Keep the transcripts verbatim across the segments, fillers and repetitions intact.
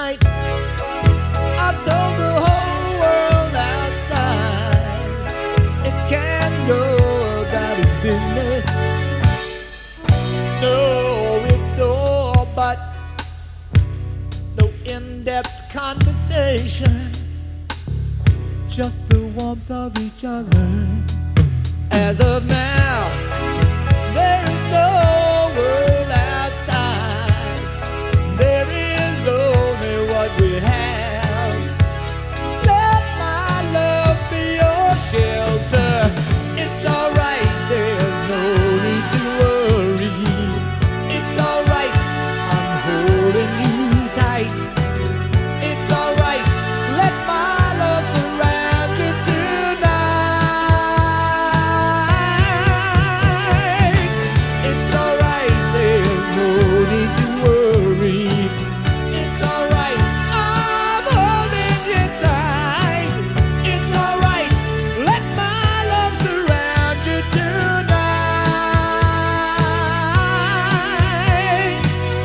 night. I told the whole world outside it can go about its business. No ifs or buts, no in-depth conversation, just the warmth of each other. As of now, there is no world outside. There is only what we have. Let my love be your shelter. It's alright, there's no need to worry. It's alright, I'm holding you tight. It's alright, let my love surround you tonight. It's alright, there's no need to worry. It's alright, I'm holding you tight. It's alright, let my love surround you tonight.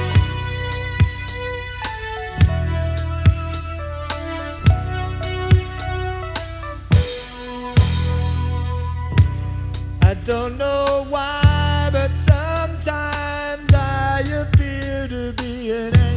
I don't know why, but sometimes I appear to be an